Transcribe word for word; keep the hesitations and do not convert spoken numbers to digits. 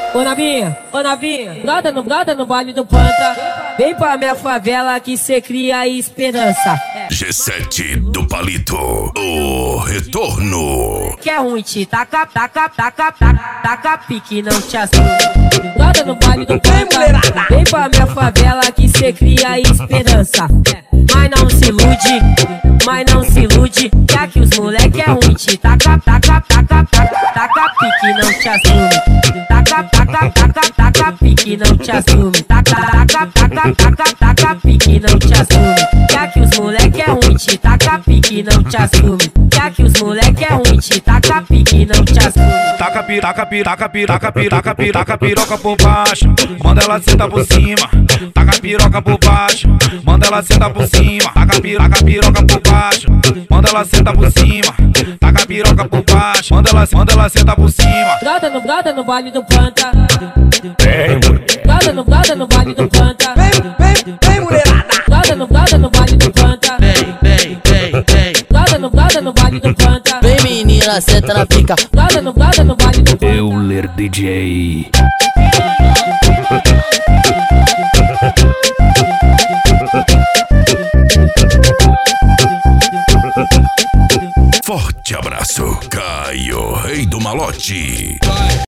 Ô novinha, ô novinha, brota no, brota no baile do Panta. Vem pra minha favela que cê cria esperança. G sete do Palito, o retorno. Que é ruim, te taca, taca, taca, taca, taca pique, não te assume. Brota no baile do Panta. Vem pra minha favela que cê cria esperança. Mas não se ilude, mas não se ilude, que aqui os moleque é ruim, te taca, taca, taca, taca, taca pique, não te assume. Taca, taca, taca, taca pique, não te assume. Taca, taca, taca, taca, taca pique, não te assume. Que aqui os moleque é ruim, te taca pique, não te assume. Que aqui os moleque é ruim, te taca pique, não te assume. Taca pi, taca pi, taca pi, taca pi, taca pi, taca piroca por baixo, manda ela sentar por cima. Taca piroca por baixo, manda ela sentar por cima. Taca pi, taca piroca por baixo, manda ela sentar por cima. Taca piroca por baixo, manda ela, manda ela sentar por cima. Brota no, brota no baile do Panta. Vem, Brota no, brota no baile do Panta. Vem, vem, vem, mulherada. Brota no, brota no baile do Panta. Vem, vem, vem, vem. Brota no, brota no baile do Panta. Vem menina, senta na pica. Brota no, brota no baile do Panta. Euler D J. Forte abraço, Caio, rei do malote.